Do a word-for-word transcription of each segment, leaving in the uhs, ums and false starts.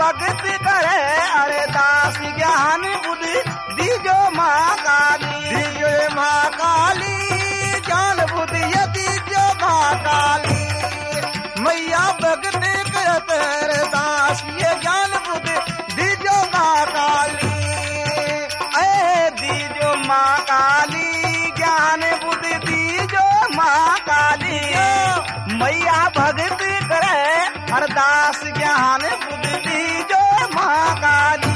भगत करे अरे दास ज्ञान बुद्धि दीजो माँ काली दीजो माँ काली ज्ञान बुद्धि ये दीजो माँ काली मैया भगत करत रे दास ये ज्ञान बुद्धि दीजो माँ काली ए दीजो माँ काली ज्ञान बुद्धि दीजो माँ काली मैया भगत करे अरदास ज्ञान बुद्धि दीजो माँ काली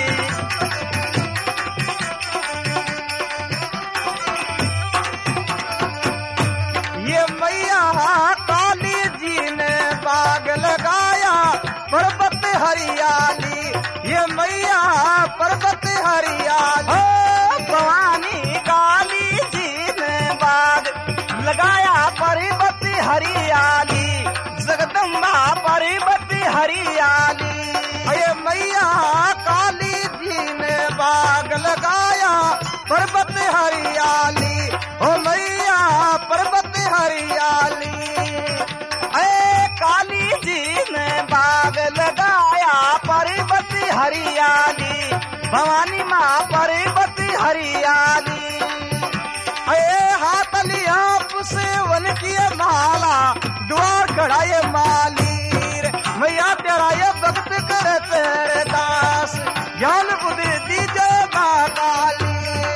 ये मैया काली जी ने बाग लगाया पर्वत हरियाली ये मैया पर्वत हरियाली भवानी काली जी ने बाग लगाया पर्वत हरियाली जगदम्बा पर्वत हरियाली ये मैया काली जी ने बाग लगाया पर्वत हरियाली ओ मैया पर्वत हरियाली ए काली जी ने बाग लगाया पर्वत हरियाली भवानी माँ पर्वत हरियाली ए हाथ लिया सेवन किए माला द्वार खड़ाए मालीर मैया तेरा ये भक्त करे तेरे दास ज्ञान बुद्धि दीजे माँ काली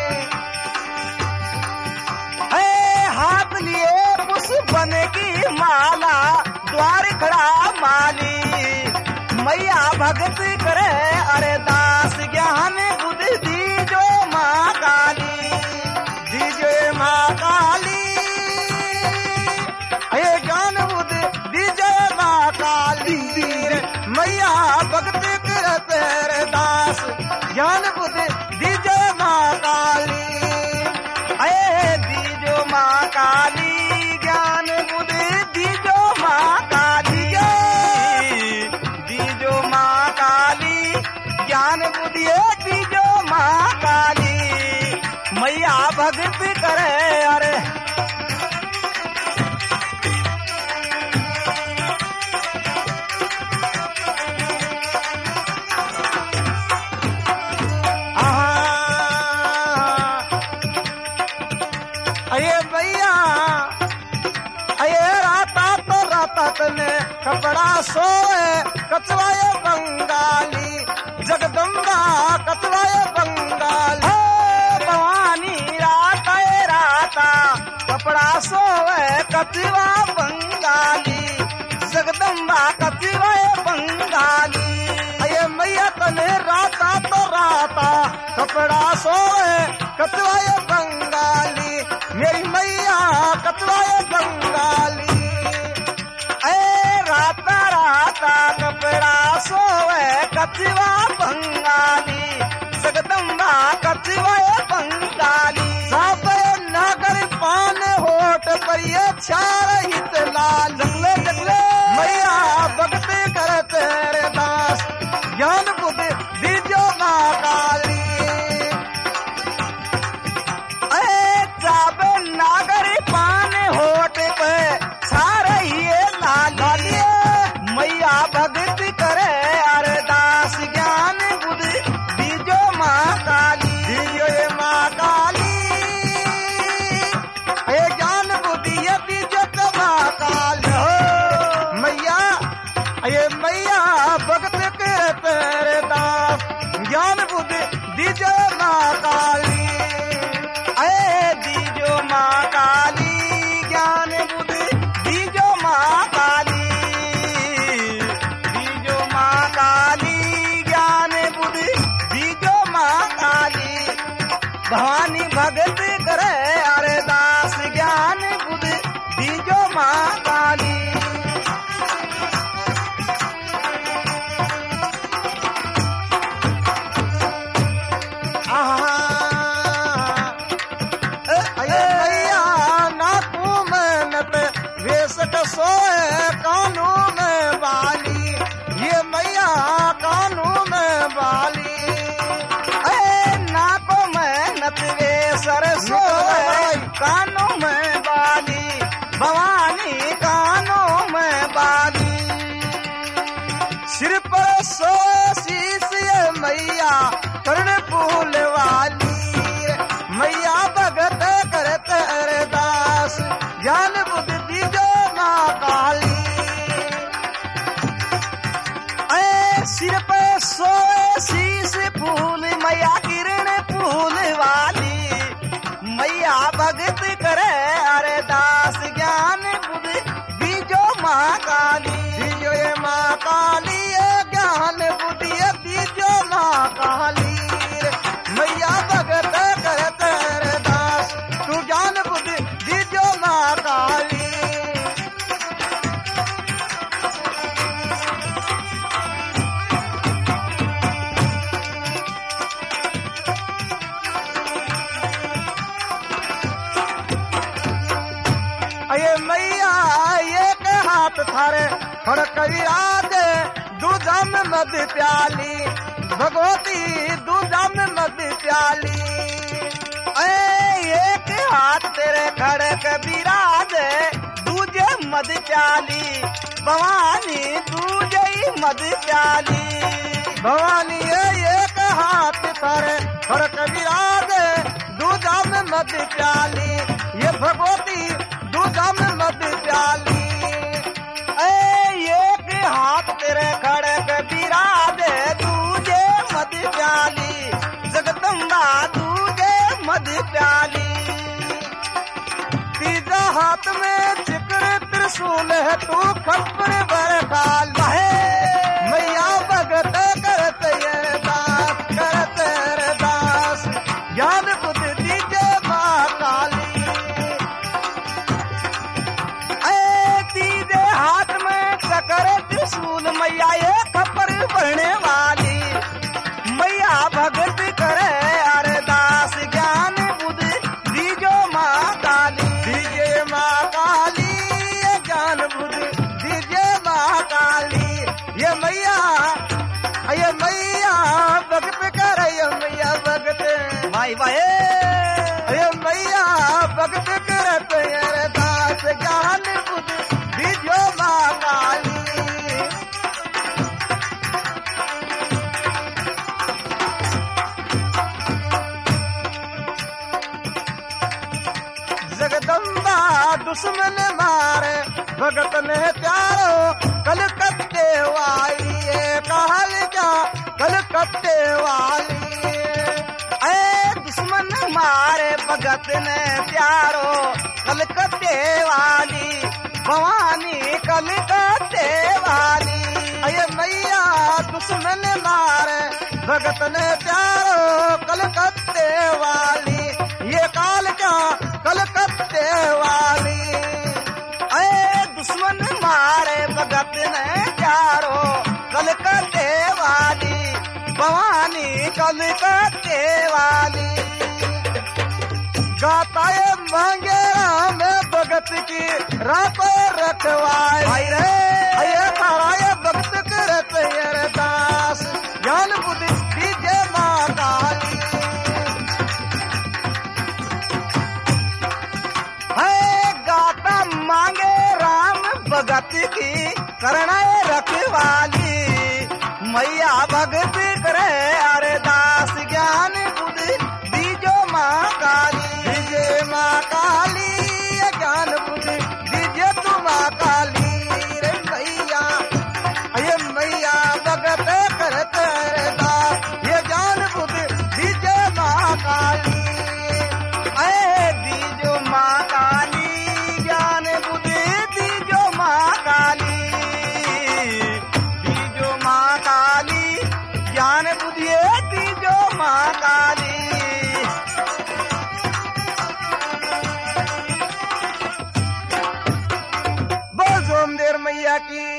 ए हाथ लिए पुष्प बने की माला द्वार खड़ा माली मैया भक्त करे अरे दास ज्ञान बुद्धि दीजो माँ काली दीजो माँ काली ये ज्ञान बुद्धि दीजे माँ काली मैया भक्त करत रे दास ज्ञान बुद्धि दीजे माँ काली अये दीजो माँ काली ज्ञान बुद्धि दीजो माँ काली दीजो माँ काली ज्ञान बुद्धि दीजो माँ काली मैया भक्त करे अरे अये भैया अये राता तो राता तने कपड़ा सोए कचवाए बंगाली जगदम्बा कचवाए बंगाली भवानी राता ए राता कपड़ा सोए कचवा बंगाली जगदम्बा कचवाए बंगाली अये मैया तने राता तो राता कपड़ा सोए कचवाए बंगाली मेरी मैया कतवाए बंगाली ए राता राता कपड़ा सोए कचवा बंगाली जगदम्बा कचवाए बंगाली सब नगर पान होठ पर ये चार हित लाल जगले जगले मैया भक्त करत रे दास ज्ञान बुद्धि दीजो माँ काली नागरी पान होट पे सारे ये लाल मैया भगत करे अरदास ज्ञान बुद्धि दीजो माँ काली दीजो ये माँ काली ये ज्ञान बुद्धि ये दीजो तो माँ काली हो मैया ये मैया भगत करे तेरे दास ज्ञान बुद्धि दीजो माँ काली अये दीजो माँ काली ज्ञान बुद्धि दीजो माँ काली दीजो माँ काली ज्ञान बुद्धि दीजो माँ काली भवानी भगत करे अरे दास ज्ञान बुद्धि दीजो माँ काली सोए कानू में बाली ये मैया कानू में बाली ए नाको में नतवे सर सोए कानू में बाली भवानी कानू में बाली सिर पर सोए मैया करण फूल वाली मैया भगत करत अरदास ज्ञान बुद्धि दीजो माँ काली ऐ सिर पे सोए शीस फूल मैया किरण फूल वाली मैया भगत करे अरदास ज्ञान बुद्धि दीजो माँ काली दीजो ये माँ काली ज्ञान बुद्धि दीजो माँ काली मैया भगत करत अरदास तू ज्ञान बुद्धि दीजो माँ काली अये मैया एक हाथ थारे फड़क विराज दूधा में मद प्याली भगवती दूधा में मद प्याली ऐ एक हाथ तेरे खड़क विराज दूजे मद प्याली भवानी दूजे ही मद प्याली भवानी एक हाथ थारे फड़क विराज दूधा में मद प्याली ये भगवती दूधा में मद प्याली ऐ एक हाथ तेरे खड़क विराज दूजे मद प्याली जगदम्बा दूजे मद प्याली तीजा हाथ में चिकर त्रिशूल है तू खप्पर बरखाल है मैया भगत करत अरदास करत अरदास ज्ञान बुद्धि दीजे माँ काली हाथ में चकर त्रिशूल मैया ये खपर बढ़ने वाली मैया भगत करे अरदास ज्ञान बुद्धि दीजो माँ काली दीजे माँ काली ये ज्ञान बुद्धि दीजे माँ काली ये मैया ये मैया भगत करे ये मैया भगत माई बाए ये मैया भगत करत अरदास ज्ञान बुद्धि दीजो माँ काली जगदम्बा दुश्मन मारे भगत ने प्यारो कलकत्ते वाली कहल जा कलकत्ते वाली ऐ दुश्मन मारे भगत ने प्यारो कलकत्ते वाली भवानी कलकत्ते वाली अये मैया दुश्मन मारे भगत ने प्यारो कलकत्ते वाली ये काल का कलकत्ते वाली अये दुश्मन मारे भगत ने प्यारो कलकत्ते वाली भवानी कलकत्ते वाली गाता है मांगे राम भगत की रात रखवाई रे ये तारा ये भक्त करत अरदास ज्ञान बुद्धि दीजे माँ काली है गाता मांगे राम भगत की करना रखवाली मैया भगत करे अरदास ज्ञान बुद्धि दीजो माँ काली दीजे माँ काली ज्ञान बुद्धि दीजे तू माँ काली रे मैया ये मैया भगत करत अरदास ये ज्ञान बुद्धि दीजे माँ काली ऐ दीजो माँ काली ज्ञान बुद्धि दीजो माँ काली दीजो माँ काली ज्ञान बुद्धि दीजो माँ काली बोल सोमदेव मैया की